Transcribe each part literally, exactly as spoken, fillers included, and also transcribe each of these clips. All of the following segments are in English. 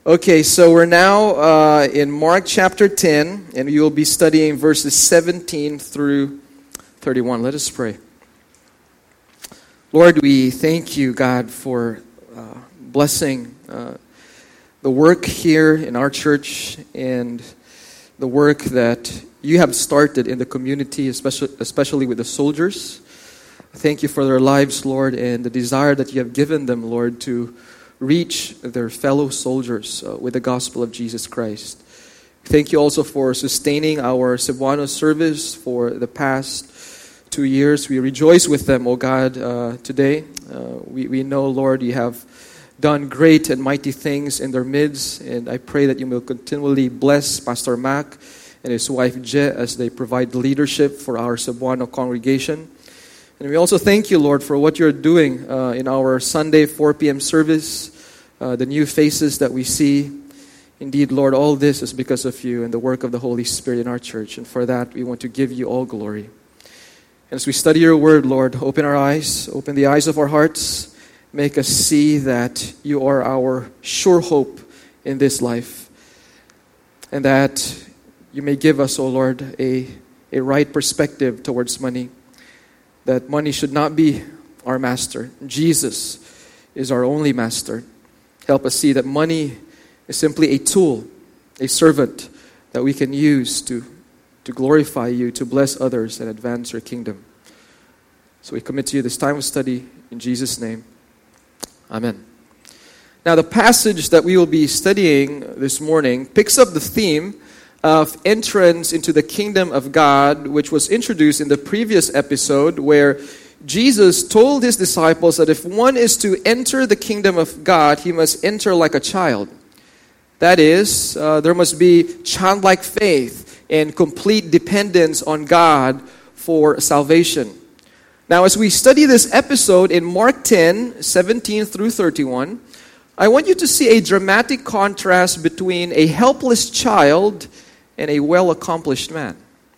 Okay, so we're now uh, in Mark chapter ten, and we will be studying verses seventeen through thirty-one. Let us pray. Lord, we thank you, God, for uh, blessing uh, the work here in our church and the work that you have started in the community, especially, especially with the soldiers. Thank you for their lives, Lord, and the desire that you have given them, Lord, to reach their fellow soldiers uh, with the gospel of Jesus Christ. Thank you also for sustaining our Cebuano service for the past two years. We rejoice with them, O God, uh, today. Uh, we, we know, Lord, you have done great and mighty things in their midst, and I pray that you will continually bless Pastor Mac and his wife Je as they provide leadership for our Cebuano congregation. And we also thank you, Lord, for what you're doing uh, in our Sunday four p.m. service, uh, the new faces that we see. Indeed, Lord, all this is because of you and the work of the Holy Spirit in our church. And for that, we want to give you all glory. And as we study your word, Lord, open our eyes, open the eyes of our hearts, make us see that you are our sure hope in this life. And that you may give us, O Lord, a, a right perspective towards money. That money should not be our master. Jesus is our only master. Help us see that money is simply a tool, a servant that we can use to, to glorify you, to bless others, and advance your kingdom. So we commit to you this time of study in Jesus' name. Amen. Now the passage that we will be studying this morning picks up the theme of entrance into the kingdom of God, which was introduced in the previous episode, where Jesus told his disciples that if one is to enter the kingdom of God, he must enter like a child. That is, uh, there must be childlike faith and complete dependence on God for salvation. Now, as we study this episode in Mark ten, seventeen through thirty-one, I want you to see a dramatic contrast between a helpless child and a well-accomplished man.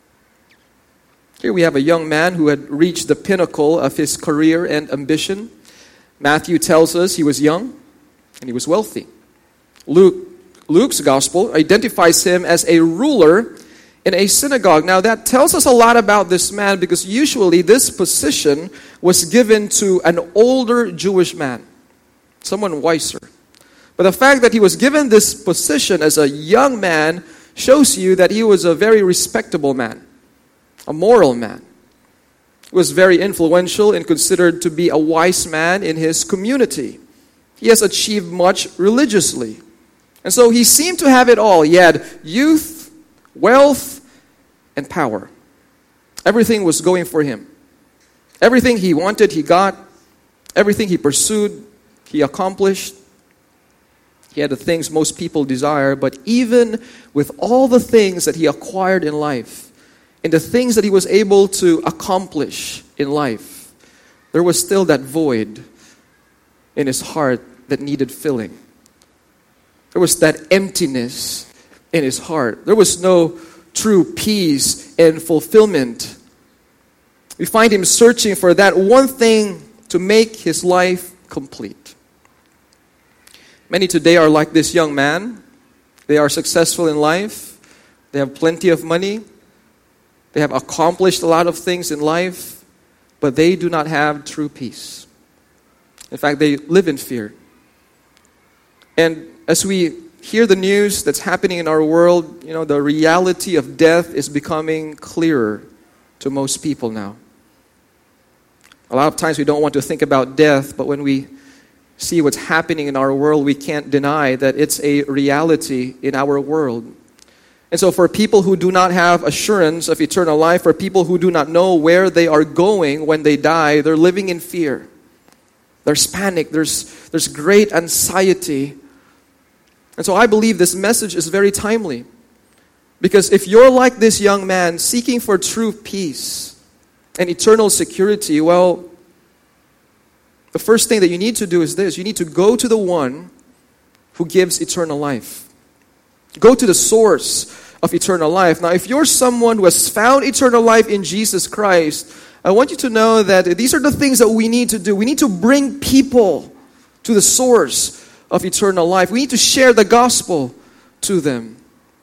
Here we have a young man who had reached the pinnacle of his career and ambition. Matthew tells us he was young and he was wealthy. Luke, Luke's gospel identifies him as a ruler in a synagogue. Now that tells us a lot about this man because usually this position was given to an older Jewish man, someone wiser. But the fact that he was given this position as a young man shows you that he was a very respectable man, a moral man. He was very influential and considered to be a wise man in his community. He has achieved much religiously. And so he seemed to have it all. He had youth, wealth, and power. Everything was going for him. Everything he wanted, he got. Everything he pursued, he accomplished. He had the things most people desire, but even with all the things that he acquired in life, and the things that he was able to accomplish in life, there was still that void in his heart that needed filling. There was that emptiness in his heart. There was no true peace and fulfillment. We find him searching for that one thing to make his life complete. Many today are like this young man. They are successful in life. They have plenty of money. They have accomplished a lot of things in life, but they do not have true peace. In fact, they live in fear. And as we hear the news that's happening in our world, you know, the reality of death is becoming clearer to most people now. A lot of times we don't want to think about death, but when we see what's happening in our world, we can't deny that it's a reality in our world. And so for people who do not have assurance of eternal life, for people who do not know where they are going when they die, they're living in fear. There's panic, there's, there's great anxiety. And so I believe this message is very timely. Because if you're like this young man seeking for true peace and eternal security, well, the first thing that you need to do is this. You need to go to the one who gives eternal life. Go to the source of eternal life. Now, if you're someone who has found eternal life in Jesus Christ, I want you to know that these are the things that we need to do. We need to bring people to the source of eternal life. We need to share the gospel to them.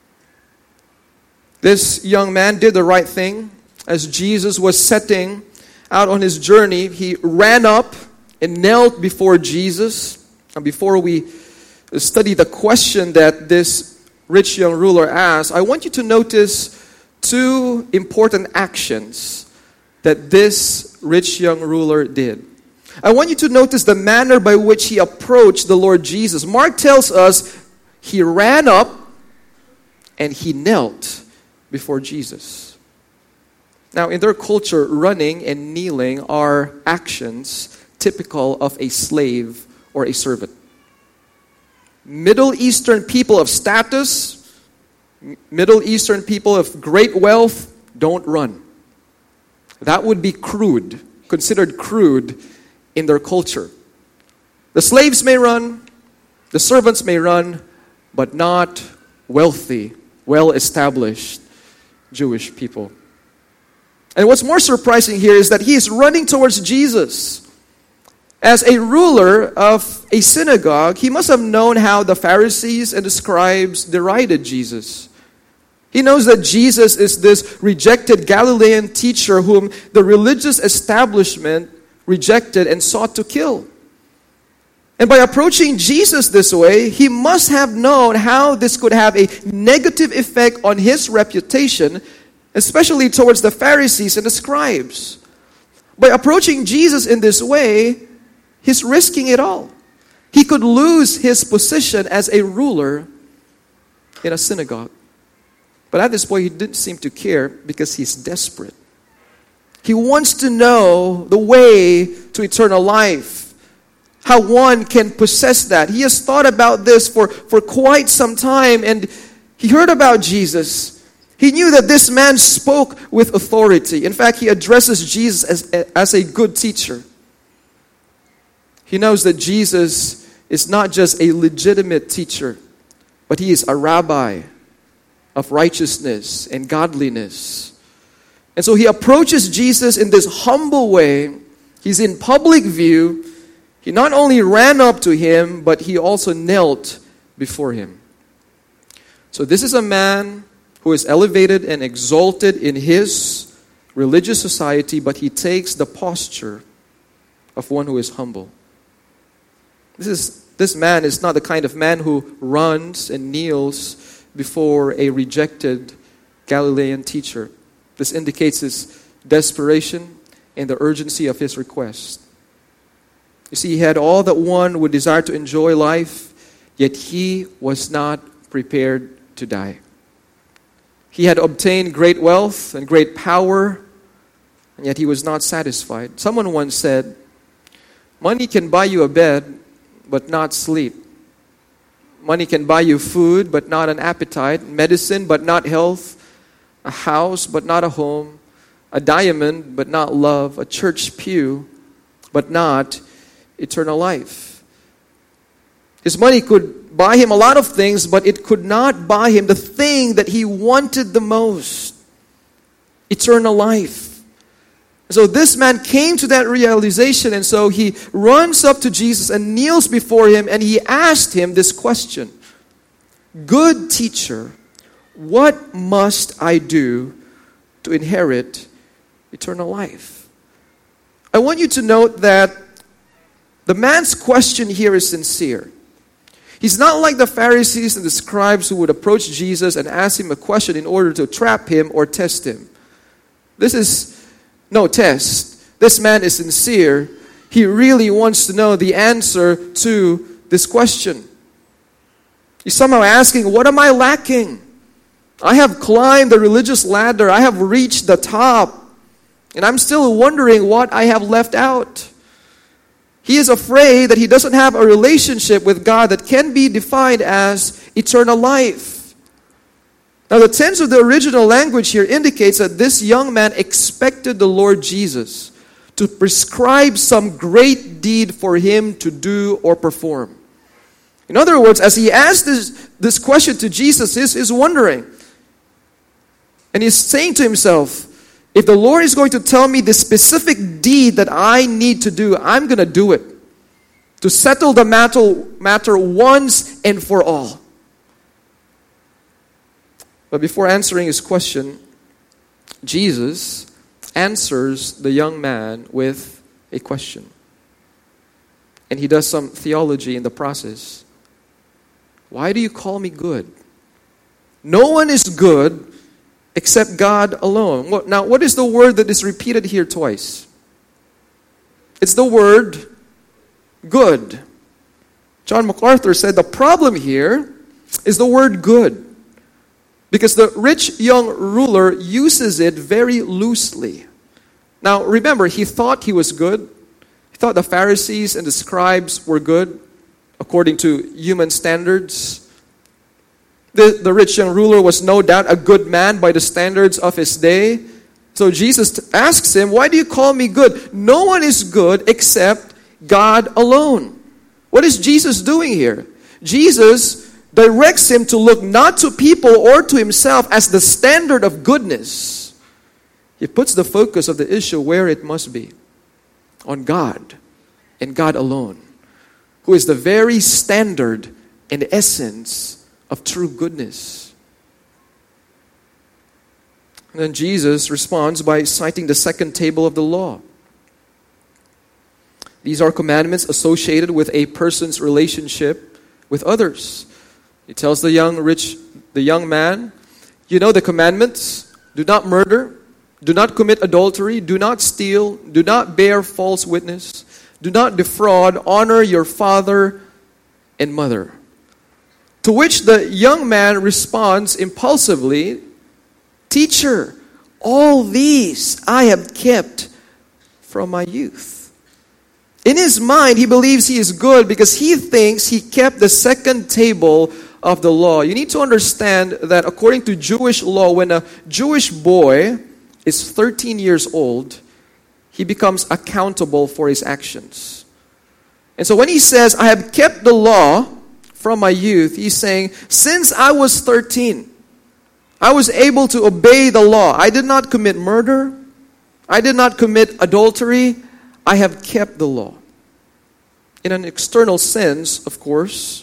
This young man did the right thing. As Jesus was setting out on his journey, he ran up and knelt before Jesus. And before we study the question that this rich young ruler asked, I want you to notice two important actions that this rich young ruler did. I want you to notice the manner by which he approached the Lord Jesus. Mark tells us he ran up and he knelt before Jesus. Now, in their culture, running and kneeling are actions typical of a slave or a servant. Middle Eastern people of status, Middle Eastern people of great wealth don't run. That would be crude, considered crude in their culture. The slaves may run, the servants may run, but not wealthy, well-established Jewish people. And what's more surprising here is that he is running towards Jesus. As a ruler of a synagogue, he must have known how the Pharisees and the scribes derided Jesus. He knows that Jesus is this rejected Galilean teacher whom the religious establishment rejected and sought to kill. And by approaching Jesus this way, he must have known how this could have a negative effect on his reputation, especially towards the Pharisees and the scribes. By approaching Jesus in this way, he's risking it all. He could lose his position as a ruler in a synagogue. But at this point, he didn't seem to care because he's desperate. He wants to know the way to eternal life, how one can possess that. He has thought about this for, for quite some time, and he heard about Jesus. He knew that this man spoke with authority. In fact, he addresses Jesus as, as a good teacher. He knows that Jesus is not just a legitimate teacher, but he is a rabbi of righteousness and godliness. And so he approaches Jesus in this humble way. He's in public view. He not only ran up to him, but he also knelt before him. So this is a man who is elevated and exalted in his religious society, but he takes the posture of one who is humble. This is this man is not the kind of man who runs and kneels before a rejected Galilean teacher. This indicates his desperation and the urgency of his request. You see, he had all that one would desire to enjoy life, yet he was not prepared to die. He had obtained great wealth and great power, and yet he was not satisfied. Someone once said, money can buy you a bed, but not sleep. Money can buy you food, but not an appetite. Medicine, but not health. A house, but not a home. A diamond, but not love. A church pew, but not eternal life. His money could buy him a lot of things, but it could not buy him the thing that he wanted the most. Eternal life. So this man came to that realization, and so he runs up to Jesus and kneels before him, and he asked him this question. Good teacher, what must I do to inherit eternal life? I want you to note that the man's question here is sincere. He's not like the Pharisees and the scribes who would approach Jesus and ask him a question in order to trap him or test him. This is no test. This man is sincere. He really wants to know the answer to this question. He's somehow asking, what am I lacking? I have climbed the religious ladder. I have reached the top. And I'm still wondering what I have left out. He is afraid that he doesn't have a relationship with God that can be defined as eternal life. Now, the tense of the original language here indicates that this young man expected the Lord Jesus to prescribe some great deed for him to do or perform. In other words, as he asked this, this question to Jesus, he's, he's wondering. And he's saying to himself, if the Lord is going to tell me the specific deed that I need to do, I'm going to do it. to settle the matter, matter once and for all. But before answering his question, Jesus answers the young man with a question. And he does some theology in the process. Why do you call me good? No one is good except God alone. Now, what is the word that is repeated here twice? It's the word good. John MacArthur said the problem here is the word good, because the rich young ruler uses it very loosely. Now, remember, he thought he was good. He thought the Pharisees and the scribes were good according to human standards. The, the rich young ruler was no doubt a good man by the standards of his day. So Jesus asks him, why do you call me good? No one is good except God alone. What is Jesus doing here? Jesus directs him to look not to people or to himself as the standard of goodness. He puts the focus of the issue where it must be, on God and God alone, who is the very standard and essence of true goodness. And then Jesus responds by citing the second table of the law. These are commandments associated with a person's relationship with others. He tells the young rich, the young man, you know the commandments: do not murder, do not commit adultery, do not steal, do not bear false witness, do not defraud, honor your father and mother. To which the young man responds impulsively, Teacher, all these I have kept from my youth. In his mind, he believes he is good because he thinks he kept the second table of the law. You need to understand that according to Jewish law, when a Jewish boy is thirteen years old, he becomes accountable for his actions. And so when he says, I have kept the law from my youth, he's saying, since I was thirteen, I was able to obey the law. I did not commit murder. I did not commit adultery. I have kept the law. In an external sense, of course,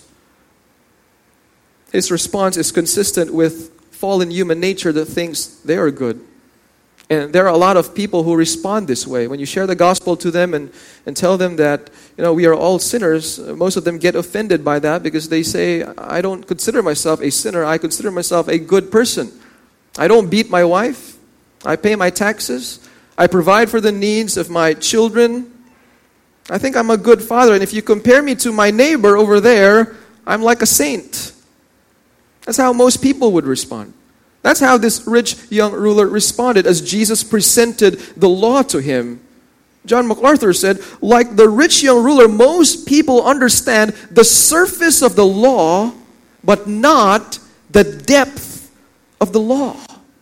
his response is consistent with fallen human nature that thinks they are good. And there are a lot of people who respond this way. When you share the gospel to them and, and tell them that, you know, we are all sinners, most of them get offended by that because they say, I don't consider myself a sinner. I consider myself a good person. I don't beat my wife. I pay my taxes. I provide for the needs of my children. I think I'm a good father. And if you compare me to my neighbor over there, I'm like a saint. That's how most people would respond. That's how this rich young ruler responded as Jesus presented the law to him. John MacArthur said, like the rich young ruler, most people understand the surface of the law, but not the depth of the law.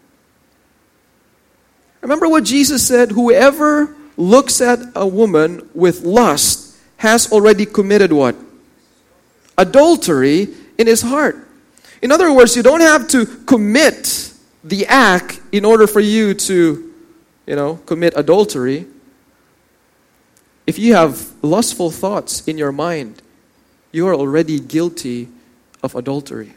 Remember what Jesus said, whoever looks at a woman with lust has already committed what? Adultery in his heart. In other words, you don't have to commit the act in order for you to, you know, commit adultery. If you have lustful thoughts in your mind, you are already guilty of adultery.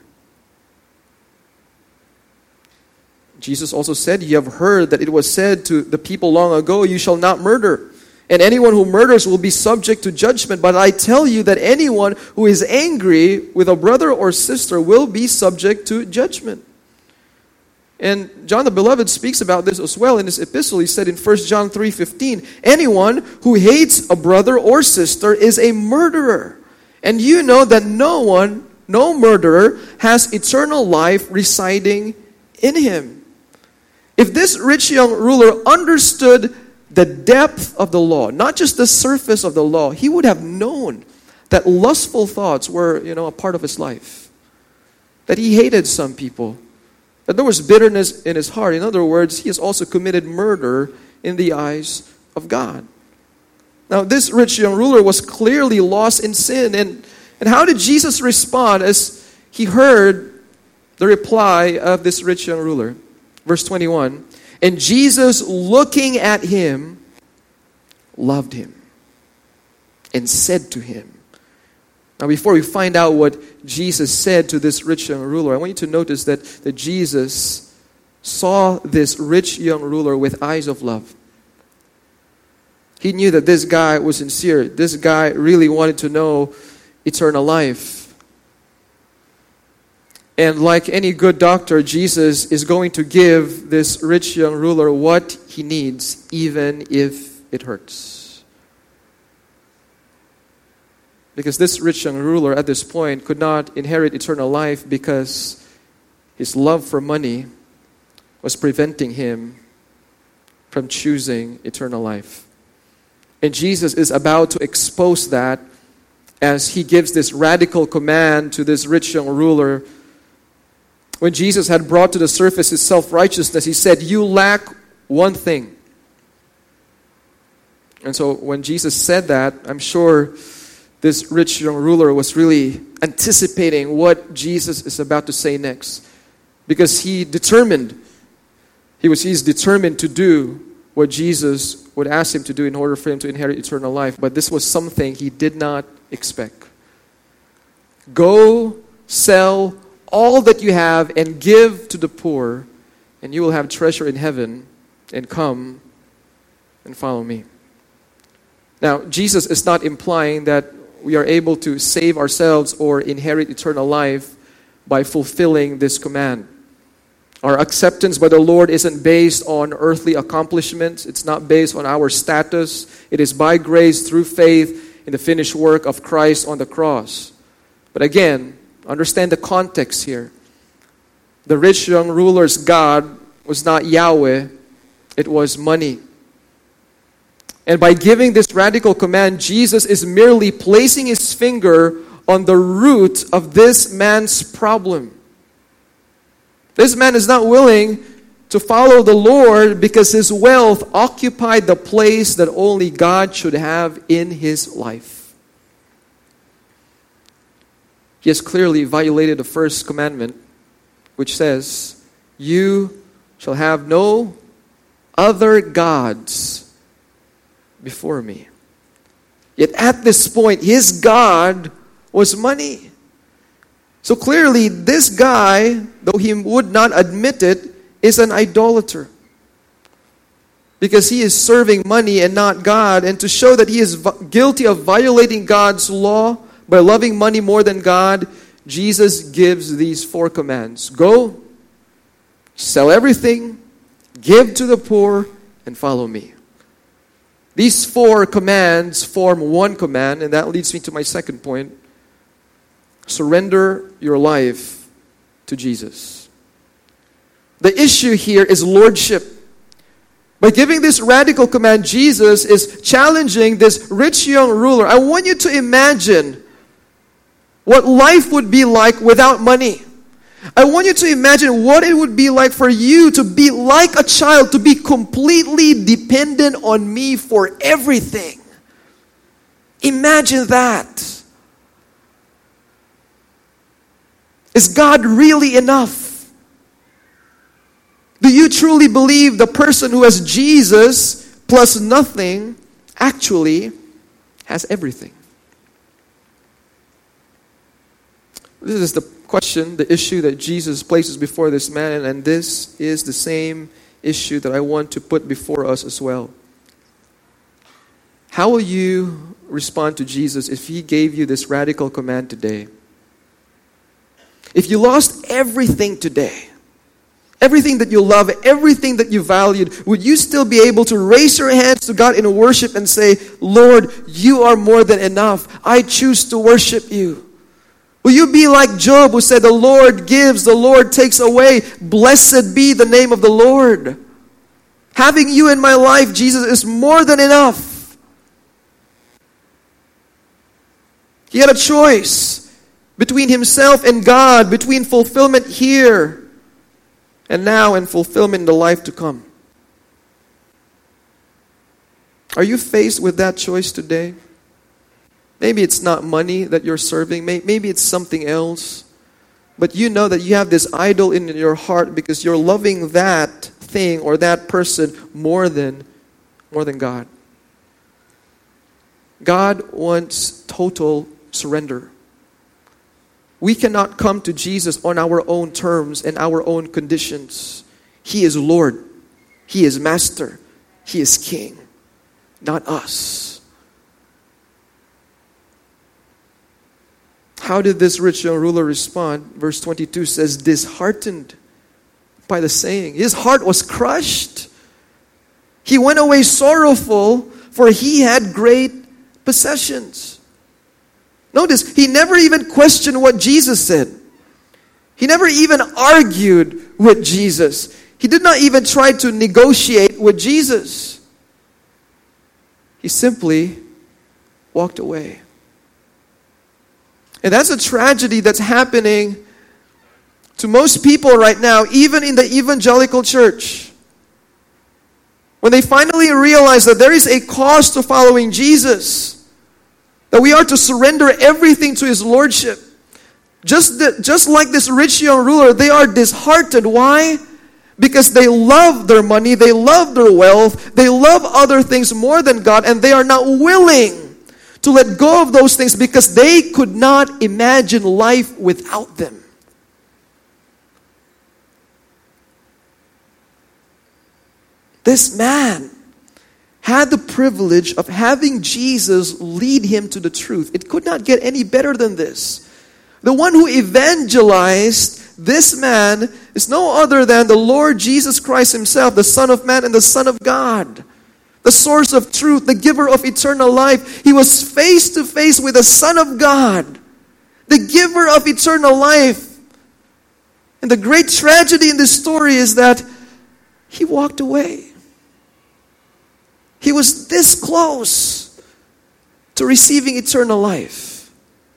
Jesus also said, you have heard that it was said to the people long ago, you shall not murder. And anyone who murders will be subject to judgment. But I tell you that anyone who is angry with a brother or sister will be subject to judgment. And John the Beloved speaks about this as well in his epistle. He said in First John three fifteen, anyone who hates a brother or sister is a murderer. And you know that no one, no murderer, has eternal life residing in him. If this rich young ruler understood the depth of the law, not just the surface of the law, he would have known that lustful thoughts were, you know, a part of his life. That he hated some people. That there was bitterness in his heart. In other words, he has also committed murder in the eyes of God. Now, this rich young ruler was clearly lost in sin. And, and how did Jesus respond as he heard the reply of this rich young ruler? Verse twenty-one. And Jesus, looking at him, loved him and said to him, Now, before we find out what Jesus said to this rich young ruler, I want you to notice that, that Jesus saw this rich young ruler with eyes of love. He knew that this guy was sincere. This guy really wanted to know eternal life. And like any good doctor, Jesus is going to give this rich young ruler what he needs, even if it hurts. Because this rich young ruler at this point could not inherit eternal life because his love for money was preventing him from choosing eternal life. And Jesus is about to expose that as he gives this radical command to this rich young ruler. When Jesus had brought to the surface his self-righteousness, he said, "You lack one thing." And so when Jesus said that, I'm sure this rich young ruler was really anticipating what Jesus is about to say next. Because he determined, he was he's determined to do what Jesus would ask him to do in order for him to inherit eternal life. But this was something he did not expect. Go sell all that you have and give to the poor, and you will have treasure in heaven, and come and follow me. Now, Jesus is not implying that we are able to save ourselves or inherit eternal life by fulfilling this command. Our acceptance by the Lord isn't based on earthly accomplishments. It's not based on our status. It is by grace through faith in the finished work of Christ on the cross. But again, understand the context here. The rich young ruler's God was not Yahweh, it was money. And by giving this radical command, Jesus is merely placing his finger on the root of this man's problem. This man is not willing to follow the Lord because his wealth occupied the place that only God should have in his life. He has clearly violated the first commandment, which says, "You shall have no other gods before me." Yet at this point, his God was money. So clearly, this guy, though he would not admit it, is an idolater. Because he is serving money and not God. And to show that he is guilty of violating God's law by loving money more than God, Jesus gives these four commands. Go, sell everything, give to the poor, and follow me. These four commands form one command, and that leads me to my second point. Surrender your life to Jesus. The issue here is lordship. By giving this radical command, Jesus is challenging this rich young ruler. I want you to imagine what life would be like without money. I want you to imagine what it would be like for you to be like a child, to be completely dependent on me for everything. Imagine that. Is God really enough? Do you truly believe the person who has Jesus plus nothing actually has everything? This is the question, the issue that Jesus places before this man, and this is the same issue that I want to put before us as well. How will you respond to Jesus if he gave you this radical command today? If you lost everything today, everything that you love, everything that you valued, would you still be able to raise your hands to God in worship and say, "Lord, you are more than enough. I choose to worship you"? Will you be like Job, who said, "The Lord gives, the Lord takes away. Blessed be the name of the Lord"? Having you in my life, Jesus, is more than enough. He had a choice between himself and God, between fulfillment here and now and fulfillment in the life to come. Are you faced with that choice today? Maybe it's not money that you're serving. Maybe it's something else. But you know that you have this idol in your heart because you're loving that thing or that person more than, more than God. God wants total surrender. We cannot come to Jesus on our own terms and our own conditions. He is Lord. He is Master. He is King, not us. How did this rich young ruler respond? Verse twenty-two says, disheartened by the saying. His heart was crushed. He went away sorrowful, for he had great possessions. Notice, he never even questioned what Jesus said. He never even argued with Jesus. He did not even try to negotiate with Jesus. He simply walked away. And that's a tragedy that's happening to most people right now, even in the evangelical church. When they finally realize that there is a cost to following Jesus, that we are to surrender everything to His Lordship. Just, the, just like this rich young ruler, they are disheartened. Why? Because they love their money, they love their wealth, they love other things more than God, and they are not willing to let go of those things because they could not imagine life without them. This man had the privilege of having Jesus lead him to the truth. It could not get any better than this. The one who evangelized this man is no other than the Lord Jesus Christ Himself, the Son of Man and the Son of God. The source of truth, the giver of eternal life. He was face to face with the Son of God, the giver of eternal life. And the great tragedy in this story is that he walked away. He was this close to receiving eternal life.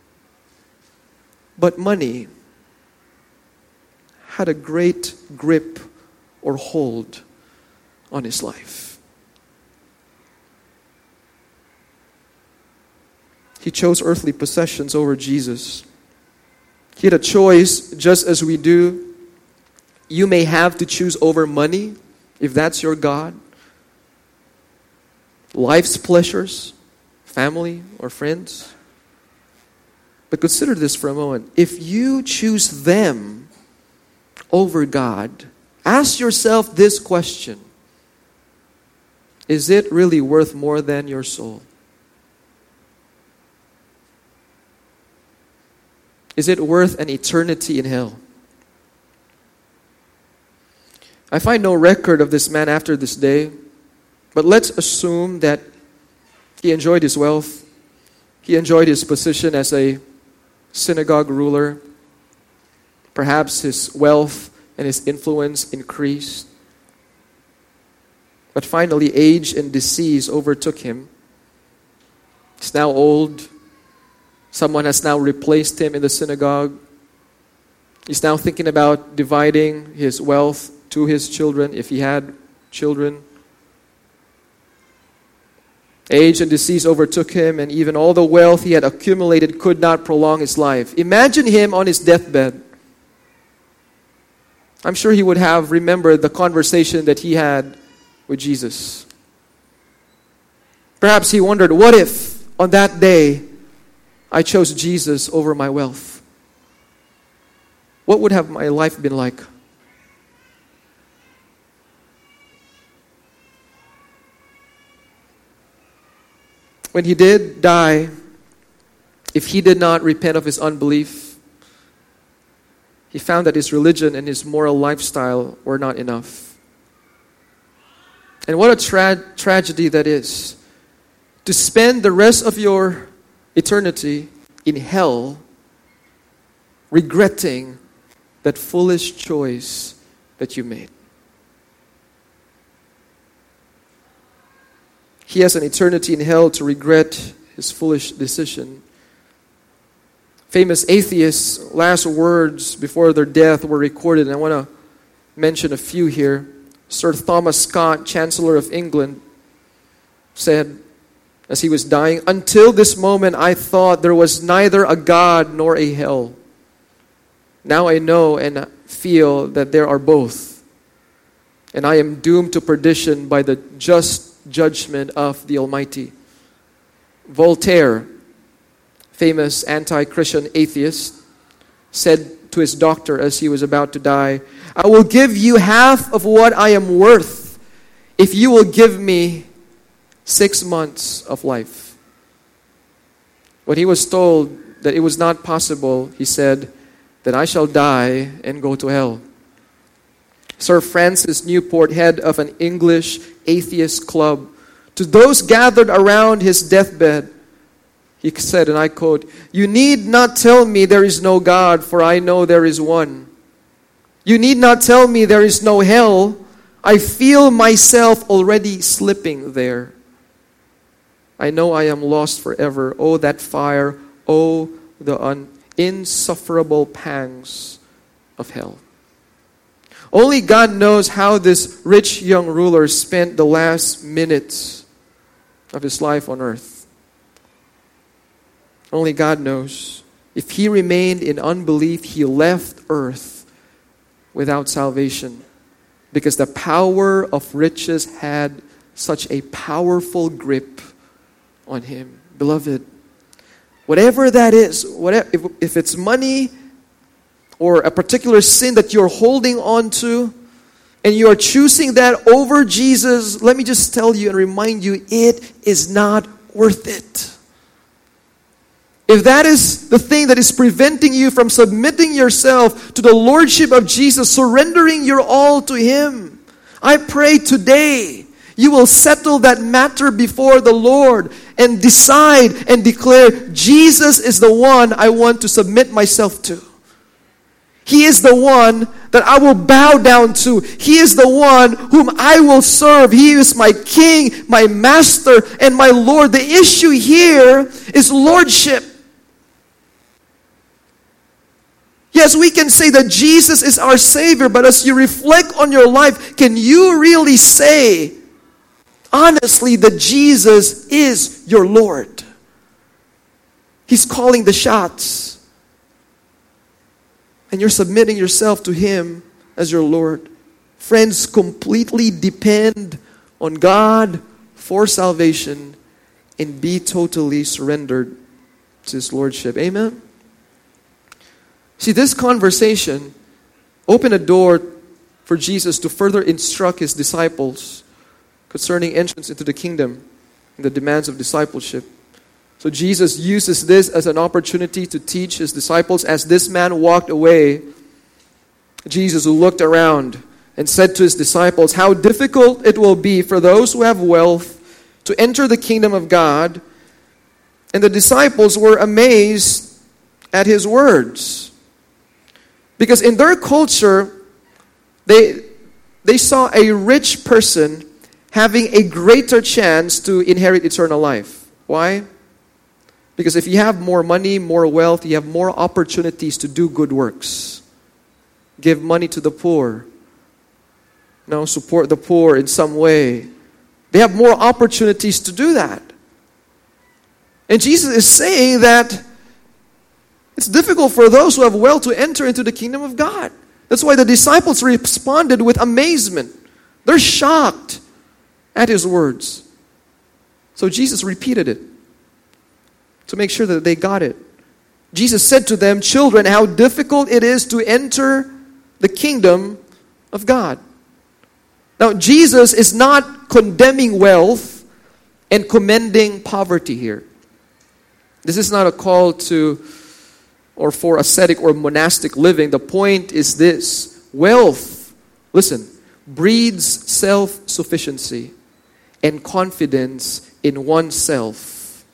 But money had a great grip or hold on his life. He chose earthly possessions over Jesus. He had a choice, just as we do. You may have to choose over money, if that's your God. Life's pleasures, family or friends. But consider this for a moment. If you choose them over God, ask yourself this question. Is it really worth more than your soul? Is it worth an eternity in hell? I find no record of this man after this day, but let's assume that he enjoyed his wealth. He enjoyed his position as a synagogue ruler. Perhaps his wealth and his influence increased. But finally, age and disease overtook him. He's now old. Someone has now replaced him in the synagogue. He's now thinking about dividing his wealth to his children, if he had children. Age and disease overtook him, and even all the wealth he had accumulated could not prolong his life. Imagine him on his deathbed. I'm sure he would have remembered the conversation that he had with Jesus. Perhaps he wondered, what if on that day I chose Jesus over my wealth? What would have my life been like? When he did die, if he did not repent of his unbelief, he found that his religion and his moral lifestyle were not enough. And what a tra- tragedy that is, to spend the rest of your eternity in hell regretting that foolish choice that you made. He has an eternity in hell to regret his foolish decision. Famous atheists' last words before their death were recorded, and I want to mention a few here. Sir Thomas Scott, Chancellor of England, said, as he was dying, "Until this moment I thought there was neither a God nor a hell. Now I know and feel that there are both. And I am doomed to perdition by the just judgment of the Almighty." Voltaire, famous anti-Christian atheist, said to his doctor as he was about to die, "I will give you half of what I am worth if you will give me six months of life." When he was told that it was not possible, he said, "Then I shall die and go to hell." Sir Francis Newport, head of an English atheist club, to those gathered around his deathbed, he said, and I quote, "You need not tell me there is no God, for I know there is one. You need not tell me there is no hell. I feel myself already slipping there. I know I am lost forever. Oh, that fire. Oh, the un- insufferable pangs of hell." Only God knows how this rich young ruler spent the last minutes of his life on earth. Only God knows. If he remained in unbelief, he left earth without salvation, because the power of riches had such a powerful grip on him. Beloved, whatever that is, whatever, if, if it's money or a particular sin that you're holding on to, and you are choosing that over Jesus, let me just tell you and remind you, it is not worth it. If that is the thing that is preventing you from submitting yourself to the Lordship of Jesus, surrendering your all to Him, I pray today you will settle that matter before the Lord and decide and declare, Jesus is the one I want to submit myself to. He is the one that I will bow down to. He is the one whom I will serve. He is my King, my Master, and my Lord. The issue here is lordship. Yes, we can say that Jesus is our Savior, but as you reflect on your life, can you really say, honestly, that Jesus is your Lord? He's calling the shots. And you're submitting yourself to Him as your Lord. Friends, completely depend on God for salvation and be totally surrendered to His Lordship. Amen? See, this conversation opened a door for Jesus to further instruct His disciples concerning entrance into the kingdom and the demands of discipleship. So Jesus uses this as an opportunity to teach His disciples. As this man walked away, Jesus looked around and said to His disciples, how difficult it will be for those who have wealth to enter the kingdom of God. And the disciples were amazed at His words. Because in their culture, they, they saw a rich person having a greater chance to inherit eternal life. Why? Because if you have more money, more wealth, you have more opportunities to do good works. Give money to the poor. You know, support the poor in some way. They have more opportunities to do that. And Jesus is saying that it's difficult for those who have wealth to enter into the kingdom of God. That's why the disciples responded with amazement. They're shocked at His words. So Jesus repeated it to make sure that they got it. Jesus said to them, children, how difficult it is to enter the kingdom of God. Now, Jesus is not condemning wealth and commending poverty here. This is not a call to or for ascetic or monastic living. The point is this: wealth, listen, breeds self-sufficiency and confidence in oneself.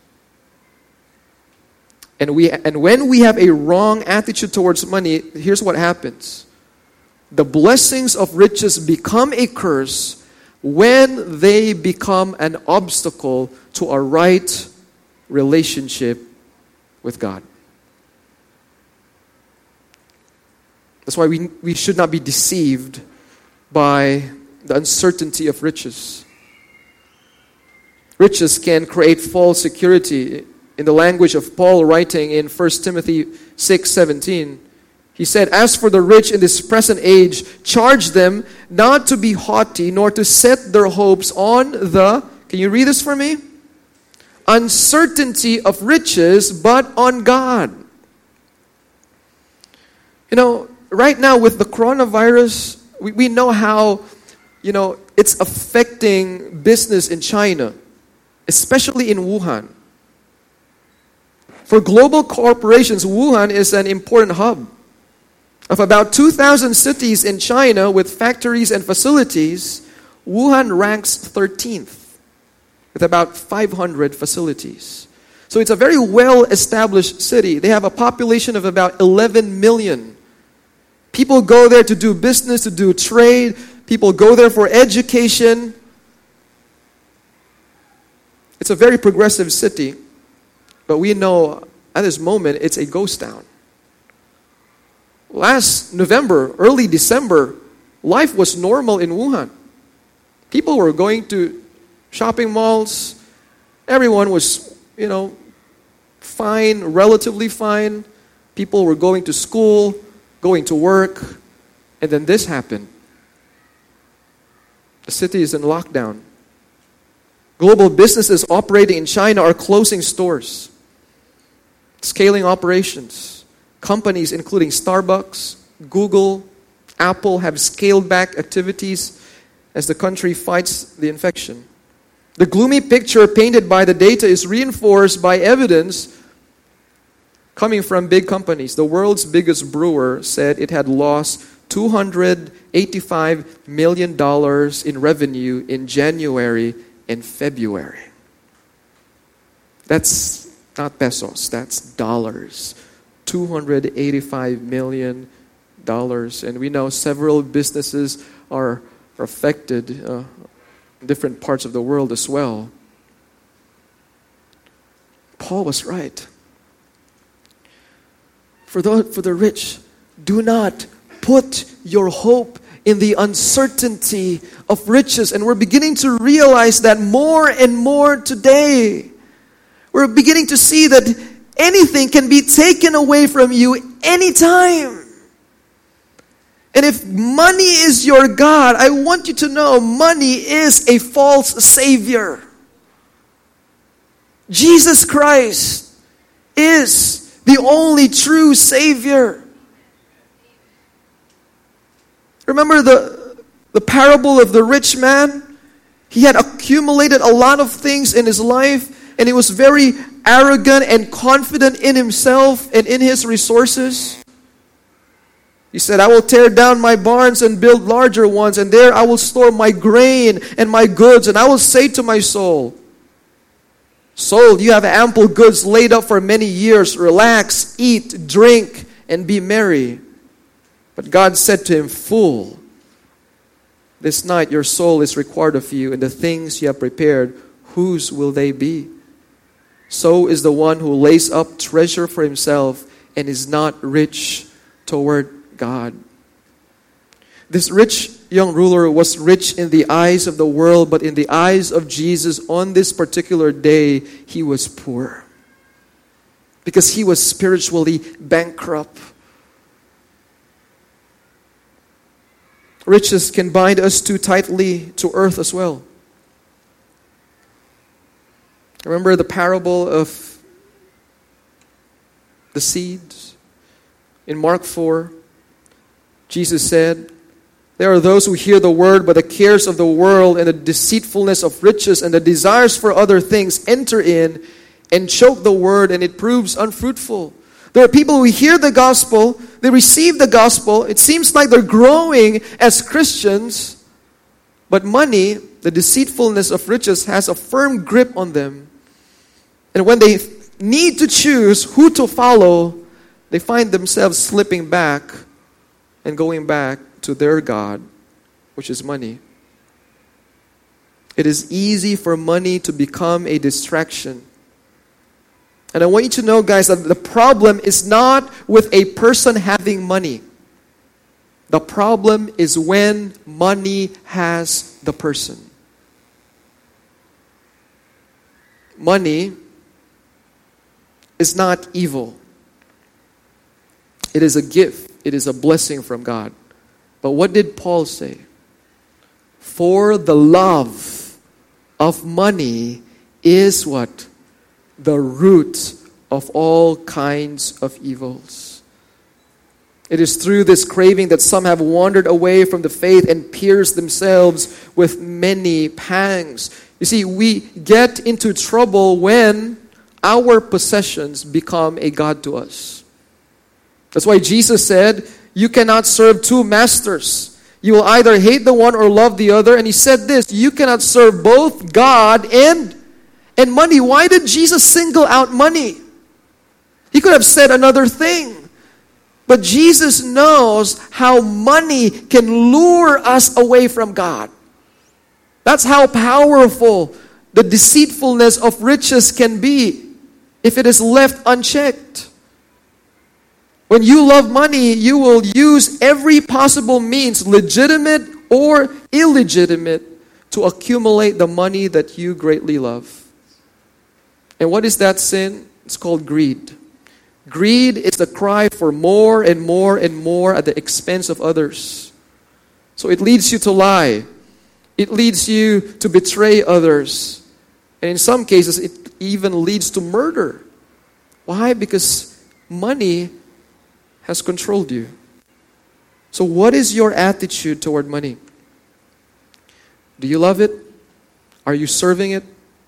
And we and when we have a wrong attitude towards money, here's what happens. The blessings of riches become a curse when they become an obstacle to a right relationship with God. That's why we, we should not be deceived by the uncertainty of riches. Riches can create false security. In the language of Paul writing in First Timothy six seventeen, he said, as for the rich in this present age, charge them not to be haughty, nor to set their hopes on the, can you read this for me? Uncertainty of riches, but on God. You know, right now with the coronavirus, we, we know how, you know, it's affecting business in China, especially in Wuhan. For global corporations, Wuhan is an important hub. Of about two thousand cities in China with factories and facilities, Wuhan ranks thirteenth with about five hundred facilities. So it's a very well-established city. They have a population of about eleven million. People go there to do business, to do trade. People go there for education. It's a very progressive city. But we know at this moment it's a ghost town. Last November, early December, life was normal in Wuhan. People were going to shopping malls. Everyone was, you know, fine, relatively fine. People were going to school, going to work. And then this happened. The city is in lockdown. Global businesses operating in China are closing stores, scaling operations. Companies including Starbucks, Google, Apple have scaled back activities as the country fights the infection. The gloomy picture painted by the data is reinforced by evidence coming from big companies. The world's biggest brewer said it had lost two hundred eighty-five million dollars in revenue in January and February. That's not pesos, that's dollars. two hundred eighty-five million dollars. And we know several businesses are affected uh, in different parts of the world as well. Paul was right. For the, for the rich, do not put your hope in the uncertainty of riches. And we're beginning to realize that more and more today. We're beginning to see that anything can be taken away from you anytime. And if money is your God, I want you to know money is a false savior. Jesus Christ is the only true Savior. Remember the, the parable of the rich man? He had accumulated a lot of things in his life, and he was very arrogant and confident in himself and in his resources. He said, I will tear down my barns and build larger ones, and there I will store my grain and my goods, and I will say to my soul, soul, you have ample goods laid up for many years. Relax, eat, drink, and be merry. But God said to him, fool, this night your soul is required of you, and the things you have prepared, whose will they be? So is the one who lays up treasure for himself and is not rich toward God. This rich young ruler was rich in the eyes of the world, but in the eyes of Jesus on this particular day, he was poor. Because he was spiritually bankrupt. Riches can bind us too tightly to earth as well. Remember the parable of the seeds? In Mark four, Jesus said, there are those who hear the word, but the cares of the world and the deceitfulness of riches and the desires for other things enter in and choke the word, and it proves unfruitful. There are people who hear the gospel, they receive the gospel, it seems like they're growing as Christians, but money, the deceitfulness of riches, has a firm grip on them. And when they need to choose who to follow, they find themselves slipping back and going back to their God, which is money. It is easy for money to become a distraction. And I want you to know, guys, that the problem is not with a person having money. The problem is when money has the person. Money is not evil. It is a gift. It is a blessing from God. But what did Paul say? For the love of money is what? The root of all kinds of evils. It is through this craving that some have wandered away from the faith and pierced themselves with many pangs. You see, we get into trouble when our possessions become a god to us. That's why Jesus said, you cannot serve two masters. You will either hate the one or love the other. And he said this, you cannot serve both God and, and money. Why did Jesus single out money? He could have said another thing. But Jesus knows how money can lure us away from God. That's how powerful the deceitfulness of riches can be if it is left unchecked. When you love money, you will use every possible means, legitimate or illegitimate, to accumulate the money that you greatly love. And what is that sin? It's called greed. Greed is the cry for more and more and more at the expense of others. So it leads you to lie. It leads you to betray others. And in some cases, it even leads to murder. Why? Because money has controlled you. So what is your attitude toward money? Do you love it? Are you serving it?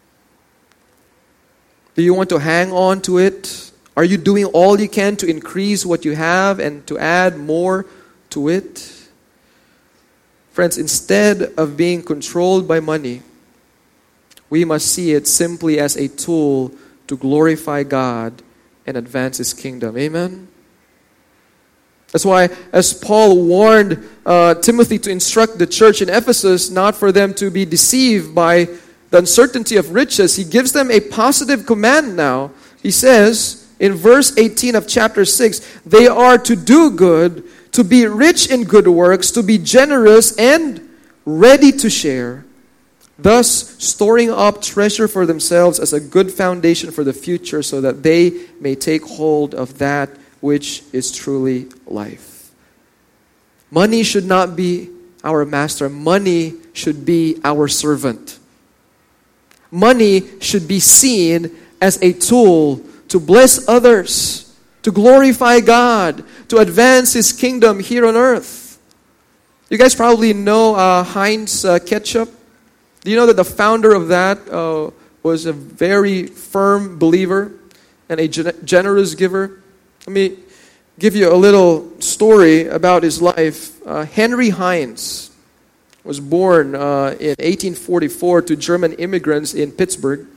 Do you want to hang on to it? Are you doing all you can to increase what you have and to add more to it? Friends, instead of being controlled by money, we must see it simply as a tool to glorify God and advance His kingdom. Amen? That's why, as Paul warned uh, Timothy to instruct the church in Ephesus not for them to be deceived by the uncertainty of riches, he gives them a positive command now. He says in verse eighteen of chapter six, they are to do good, to be rich in good works, to be generous and ready to share, thus storing up treasure for themselves as a good foundation for the future, so that they may take hold of that which is truly life. Money should not be our master. Money should be our servant. Money should be seen as a tool to bless others, to glorify God, to advance His kingdom here on earth. You guys probably know uh, Heinz uh, ketchup. Do you know that the founder of that uh, was a very firm believer and a gen- generous giver? Let me give you a little story about his life. Uh, Henry Heinz was born uh, in eighteen forty-four to German immigrants in Pittsburgh.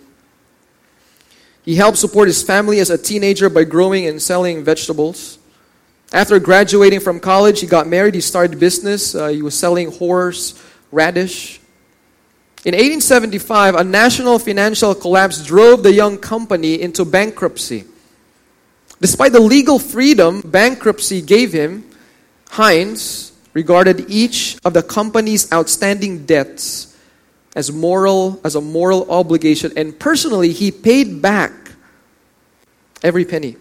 He helped support his family as a teenager by growing and selling vegetables. After graduating from college, he got married. He started business. Uh, he was selling horse radish. In eighteen seventy-five, a national financial collapse drove the young company into bankruptcy. Despite the legal freedom bankruptcy gave him, Heinz regarded each of the company's outstanding debts as moral as a moral obligation, and personally he paid back every penny.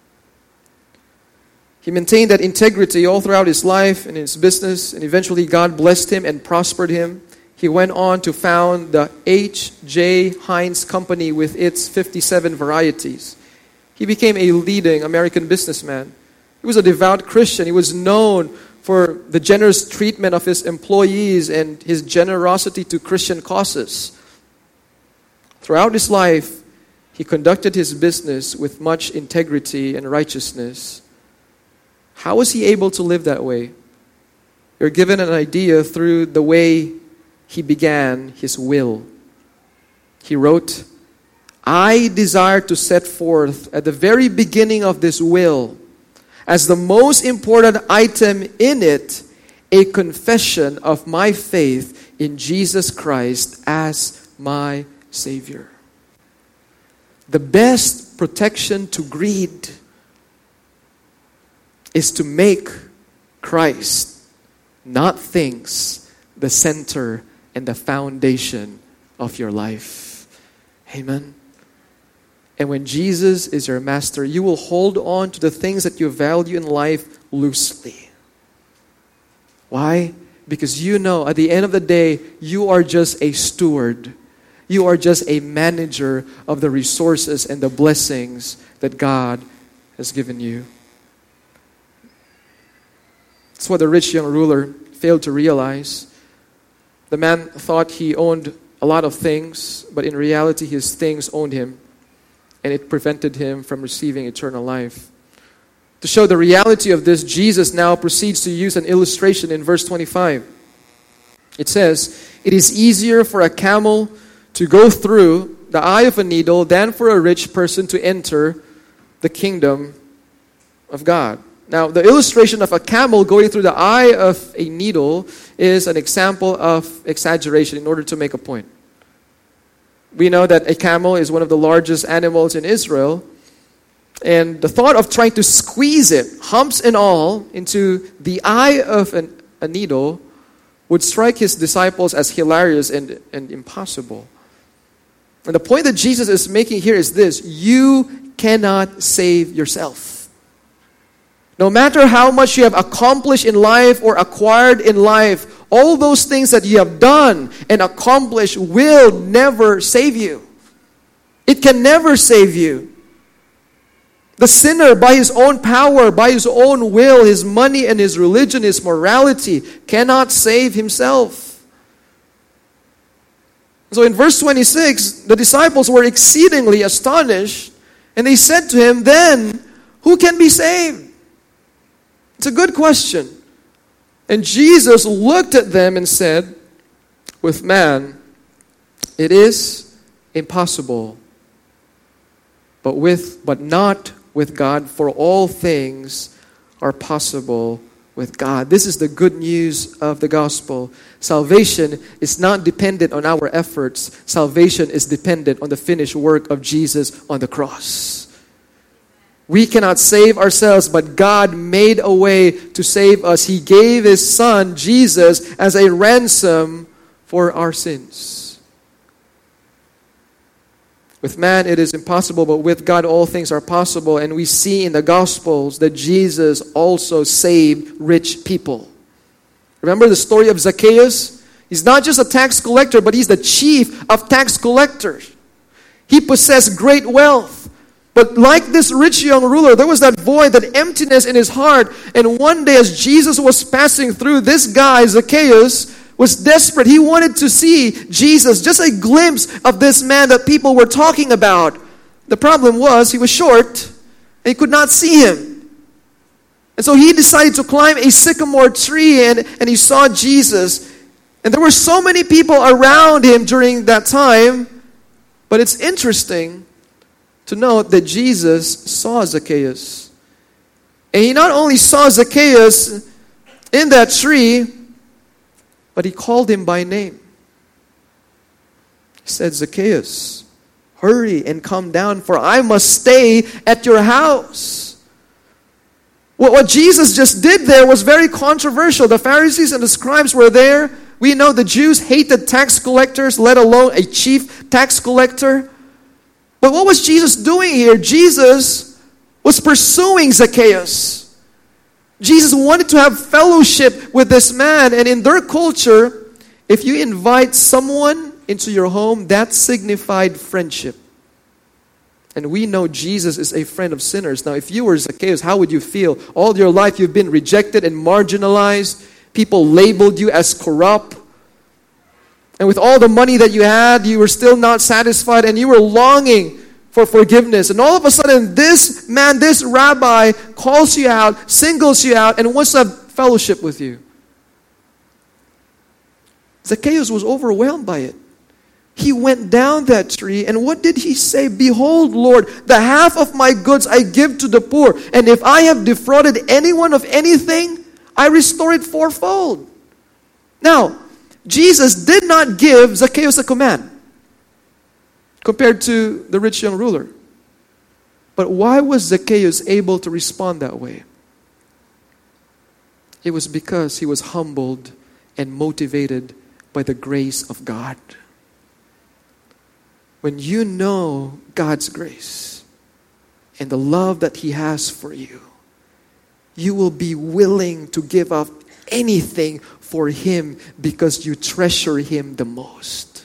He maintained that integrity all throughout his life and his business, and eventually God blessed him and prospered him. He went on to found the H J Heinz Company with its fifty-seven varieties. He became a leading American businessman. He was a devout Christian. He was known for the generous treatment of his employees and his generosity to Christian causes. Throughout his life, he conducted his business with much integrity and righteousness. How was he able to live that way? You're given an idea through the way he began his will. He wrote, I desire to set forth at the very beginning of this will, as the most important item in it, a confession of my faith in Jesus Christ as my Savior. The best protection to greed is to make Christ, not things, the center and the foundation of your life. Amen. And when Jesus is your master, you will hold on to the things that you value in life loosely. Why? Because you know at the end of the day, you are just a steward. You are just a manager of the resources and the blessings that God has given you. That's what the rich young ruler failed to realize. The man thought he owned a lot of things, but in reality his things owned him, and it prevented him from receiving eternal life. To show the reality of this, Jesus now proceeds to use an illustration in verse twenty-five. It says, "It is easier for a camel to go through the eye of a needle than for a rich person to enter the kingdom of God." Now, the illustration of a camel going through the eye of a needle is an example of exaggeration in order to make a point. We know that a camel is one of the largest animals in Israel, and the thought of trying to squeeze it, humps and all, into the eye of an, a needle would strike his disciples as hilarious and, and impossible. And the point that Jesus is making here is this: you cannot save yourself. No matter how much you have accomplished in life or acquired in life, all those things that you have done and accomplished will never save you. It can never save you. The sinner, by his own power, by his own will, his money and his religion, his morality, cannot save himself. So in verse twenty-six, the disciples were exceedingly astonished, and they said to him, "Then who can be saved?" It's a good question. And Jesus looked at them and said, "With man, it is impossible, but with but not with God, for all things are possible with God." This is the good news of the gospel. Salvation is not dependent on our efforts. Salvation is dependent on the finished work of Jesus on the cross. We cannot save ourselves, but God made a way to save us. He gave His Son, Jesus, as a ransom for our sins. With man it is impossible, but with God all things are possible. And we see in the Gospels that Jesus also saved rich people. Remember the story of Zacchaeus? He's not just a tax collector, but he's the chief of tax collectors. He possessed great wealth. But like this rich young ruler, there was that void, that emptiness in his heart. And one day as Jesus was passing through, this guy, Zacchaeus, was desperate. He wanted to see Jesus, just a glimpse of this man that people were talking about. The problem was he was short and he could not see him. And so he decided to climb a sycamore tree, and, and he saw Jesus. And there were so many people around him during that time. But it's interesting to note that Jesus saw Zacchaeus. And he not only saw Zacchaeus in that tree, but he called him by name. He said, "Zacchaeus, hurry and come down, for I must stay at your house." What, what Jesus just did there was very controversial. The Pharisees and the scribes were there. We know the Jews hated tax collectors, let alone a chief tax collector. But what was Jesus doing here? Jesus was pursuing Zacchaeus. Jesus wanted to have fellowship with this man. And in their culture, if you invite someone into your home, that signified friendship. And we know Jesus is a friend of sinners. Now, if you were Zacchaeus, how would you feel? All your life you've been rejected and marginalized. People labeled you as corrupt. And with all the money that you had, you were still not satisfied, and you were longing for forgiveness. And all of a sudden, this man, this rabbi, calls you out, singles you out, and wants to have fellowship with you. Zacchaeus was overwhelmed by it. He went down that tree, and what did he say? "Behold, Lord, the half of my goods I give to the poor, and if I have defrauded anyone of anything, I restore it fourfold." Now, Jesus did not give Zacchaeus a command compared to the rich young ruler. But why was Zacchaeus able to respond that way? It was because he was humbled and motivated by the grace of God. When you know God's grace and the love that He has for you, you will be willing to give up anything for Him because you treasure Him the most.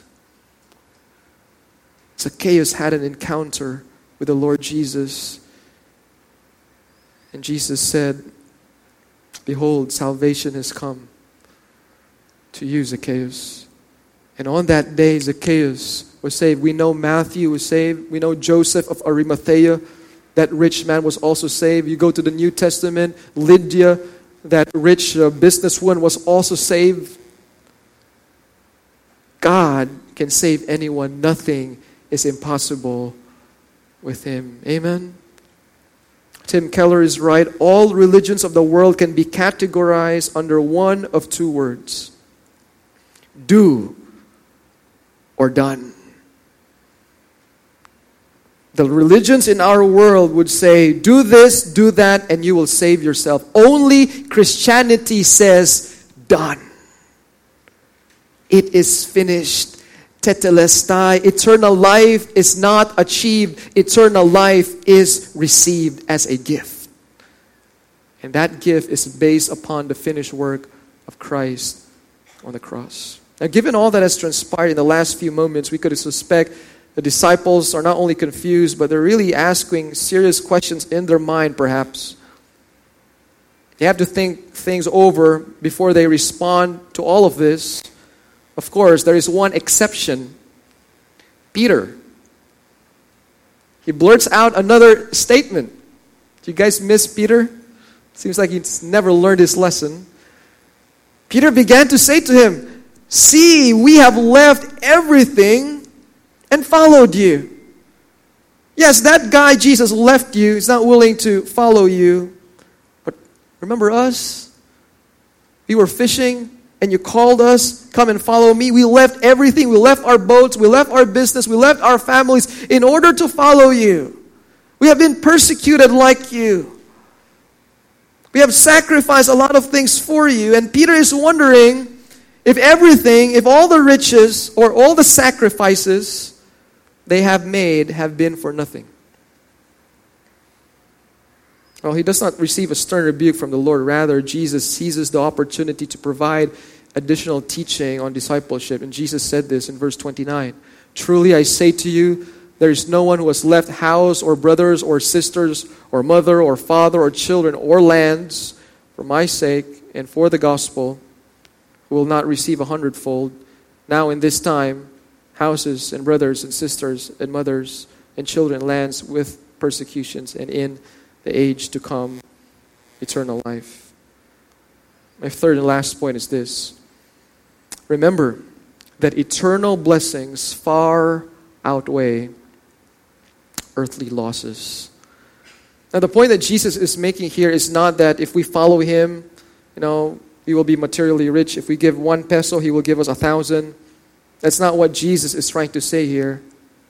Zacchaeus had an encounter with the Lord Jesus. And Jesus said, behold, salvation has come to you, Zacchaeus. And on that day, Zacchaeus was saved. We know Matthew was saved. We know Joseph of Arimathea, that rich man, was also saved. You go to the New Testament, Lydia, that rich uh, businesswoman, was also saved. God can save anyone. Nothing is impossible with Him. Amen? Tim Keller is right. All religions of the world can be categorized under one of two words: do or done. The religions in our world would say, do this, do that, and you will save yourself. Only Christianity says, done. It is finished. Tetelestai. Eternal life is not achieved. Eternal life is received as a gift. And that gift is based upon the finished work of Christ on the cross. Now, given all that has transpired in the last few moments, we could suspect the disciples are not only confused, but they're really asking serious questions in their mind, perhaps. They have to think things over before they respond to all of this. Of course, there is one exception: Peter. He blurts out another statement. Do you guys miss Peter? Seems like he's never learned his lesson. Peter began to say to him, "See, we have left everything and followed you." Yes, that guy Jesus left you. He's not willing to follow you. But remember us? We were fishing and you called us, "Come and follow me." We left everything. We left our boats. We left our business. We left our families in order to follow you. We have been persecuted like you. We have sacrificed a lot of things for you. And Peter is wondering if everything, if all the riches or all the sacrifices they have made have been for nothing. Well, he does not receive a stern rebuke from the Lord. Rather, Jesus seizes the opportunity to provide additional teaching on discipleship. And Jesus said this in verse twenty-nine. "Truly I say to you, there is no one who has left house or brothers or sisters or mother or father or children or lands for my sake and for the gospel who will not receive a hundredfold now in this time houses and brothers and sisters and mothers and children, lands with persecutions, and in the age to come, eternal life." My third and last point is this. Remember that eternal blessings far outweigh earthly losses. Now, the point that Jesus is making here is not that if we follow Him, you know, we will be materially rich. If we give one peso, He will give us a thousand. That's not what Jesus is trying to say here.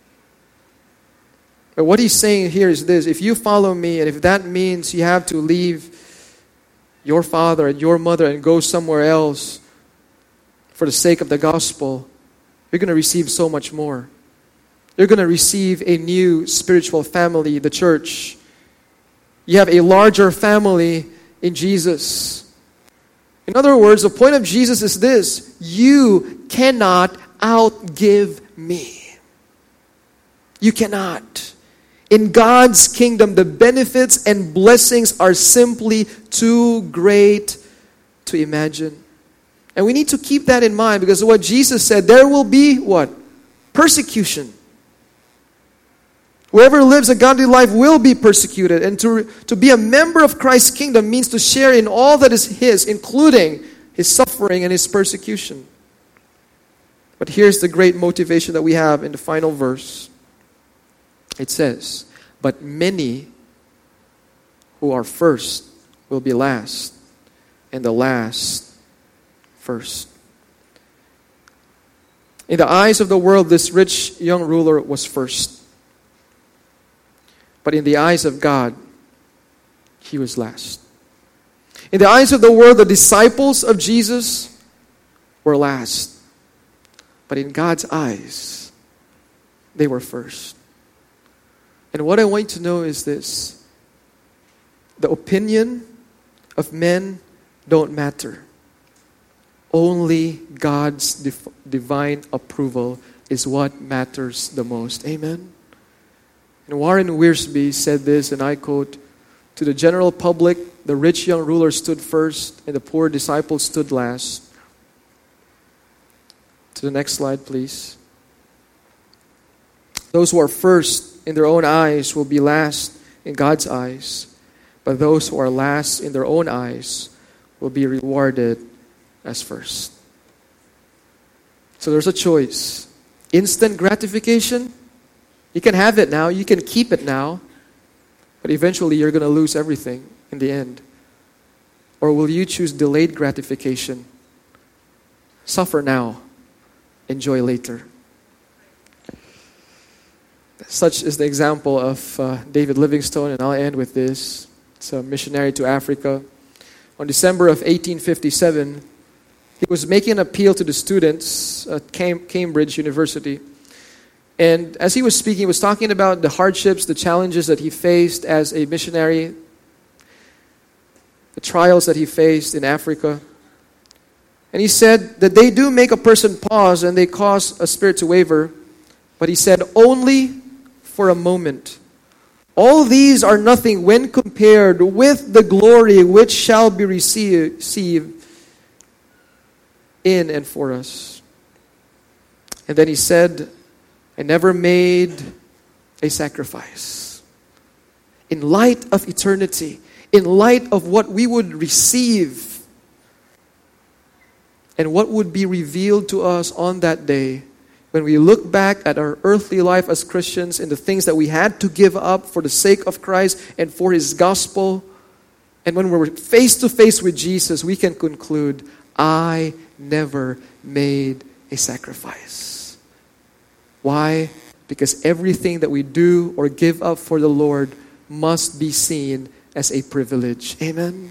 But what He's saying here is this: if you follow me, and if that means you have to leave your father and your mother and go somewhere else for the sake of the gospel, you're going to receive so much more. You're going to receive a new spiritual family, the church. You have a larger family in Jesus. In other words, the point of Jesus is this: you cannot outgive me. You cannot. In God's kingdom, the benefits and blessings are simply too great to imagine. And we need to keep that in mind, because what Jesus said, there will be what? Persecution. Whoever lives a godly life will be persecuted. And to, to be a member of Christ's kingdom means to share in all that is His, including His suffering and His persecution. But here's the great motivation that we have in the final verse. It says, "But many who are first will be last, and the last first." In the eyes of the world, this rich young ruler was first. But in the eyes of God, he was last. In the eyes of the world, the disciples of Jesus were last. But in God's eyes, they were first. And what I want you to know is this: the opinion of men don't matter. Only God's div- divine approval is what matters the most. Amen? And Warren Wiersbe said this, and I quote, To the general public, the rich young ruler stood first and the poor disciple stood last. To the next slide, please. Those who are first in their own eyes will be last in God's eyes, but those who are last in their own eyes will be rewarded as first. So there's a choice. Instant gratification, you can have it now, you can keep it now, but eventually you're going to lose everything in the end. Or will you choose delayed gratification? Suffer now, enjoy later. Such is the example of uh, David Livingstone, and I'll end with this. It's a missionary to Africa. On December of eighteen fifty-seven, he was making an appeal to the students at Cam- Cambridge University. And as he was speaking, he was talking about the hardships, the challenges that he faced as a missionary, the trials that he faced in Africa. And he said that they do make a person pause and they cause a spirit to waver. But he said, only for a moment. All these are nothing when compared with the glory which shall be received in and for us. And then he said, I never made a sacrifice. In light of eternity, in light of what we would receive and what would be revealed to us on that day, when we look back at our earthly life as Christians and the things that we had to give up for the sake of Christ and for His gospel, and when we're face to face with Jesus, we can conclude, I never made a sacrifice. Why? Because everything that we do or give up for the Lord must be seen as a privilege. Amen?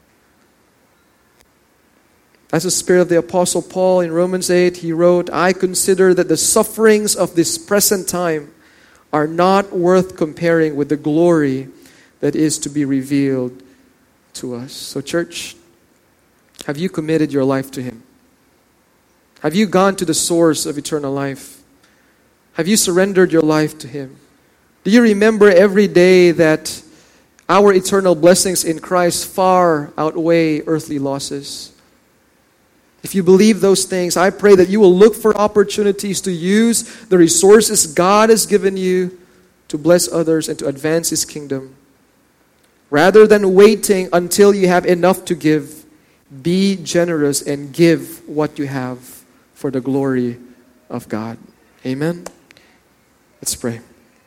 As the spirit of the Apostle Paul in Romans eight, he wrote, I consider that the sufferings of this present time are not worth comparing with the glory that is to be revealed to us. So church, have you committed your life to Him? Have you gone to the source of eternal life? Have you surrendered your life to Him? Do you remember every day that our eternal blessings in Christ far outweigh earthly losses? If you believe those things, I pray that you will look for opportunities to use the resources God has given you to bless others and to advance His kingdom. Rather than waiting until you have enough to give, be generous and give what you have for the glory of God. Amen? Let's pray.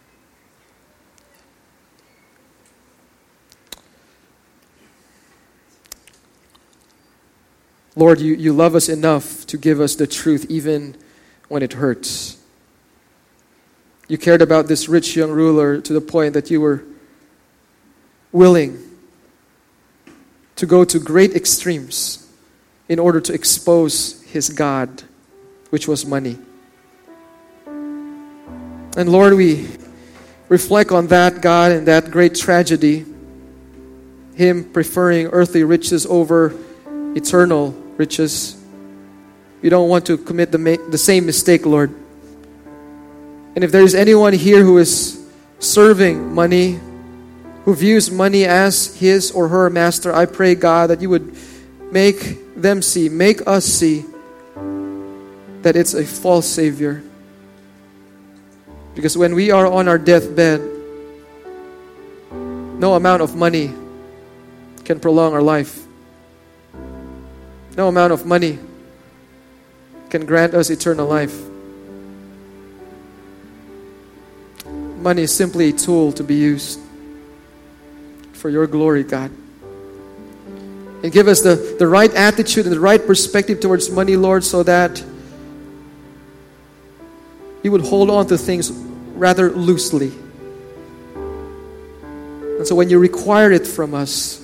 Lord, you, you love us enough to give us the truth even when it hurts. You cared about this rich young ruler to the point that you were willing to go to great extremes in order to expose his God, which was money. And Lord, we reflect on that, God, and that great tragedy, Him preferring earthly riches over eternal riches. We don't want to commit the, ma- the same mistake, Lord. And if there is anyone here who is serving money, who views money as his or her master, I pray, God, that you would make them see, make us see that it's a false Savior. Because when we are on our deathbed, no amount of money can prolong our life. No amount of money can grant us eternal life. Money is simply a tool to be used for your glory, God. And give us the, the right attitude and the right perspective towards money, Lord, so that you would hold on to things rather loosely. And so when you require it from us,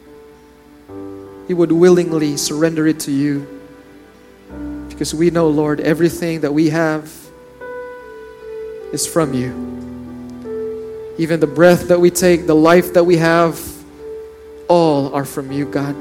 we would willingly surrender it to you. Because we know, Lord, everything that we have is from you. Even the breath that we take, the life that we have, all are from you, God.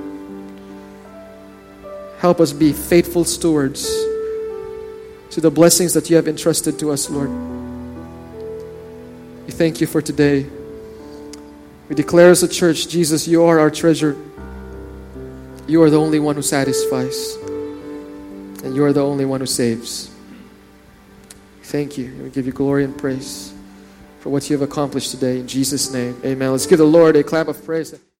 Help us be faithful stewards to the blessings that you have entrusted to us, Lord. We thank you for today. We declare as a church, Jesus, you are our treasure. You are the only one who satisfies. And you are the only one who saves. Thank you. And we give you glory and praise for what you have accomplished today. In Jesus' name, amen. Let's give the Lord a clap of praise.